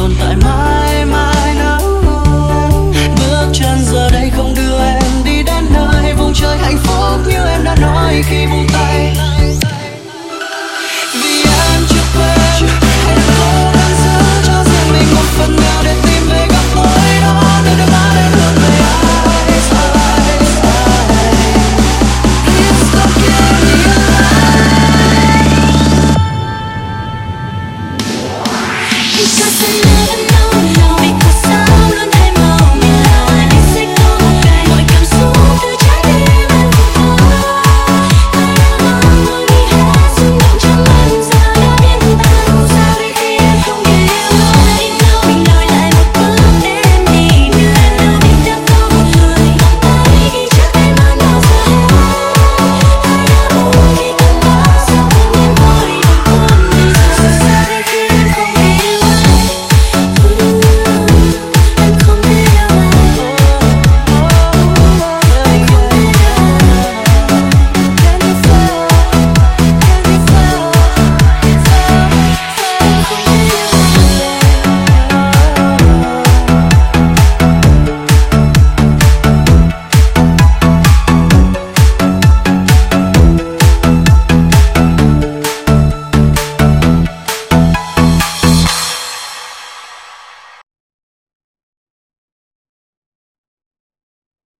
tồn tại mãi mãi nữa. Bước chân giờ đây không đưa em đi đến nơi vùng trời hạnh phúc như em đã nói khi buông tay. Vì em chưa quên, hãy cố gắng giữ cho riêng mình một phần nào để tìm về góc tối đó, nơi đôi má em hướng về ai. Please don't give me a lie. Because I never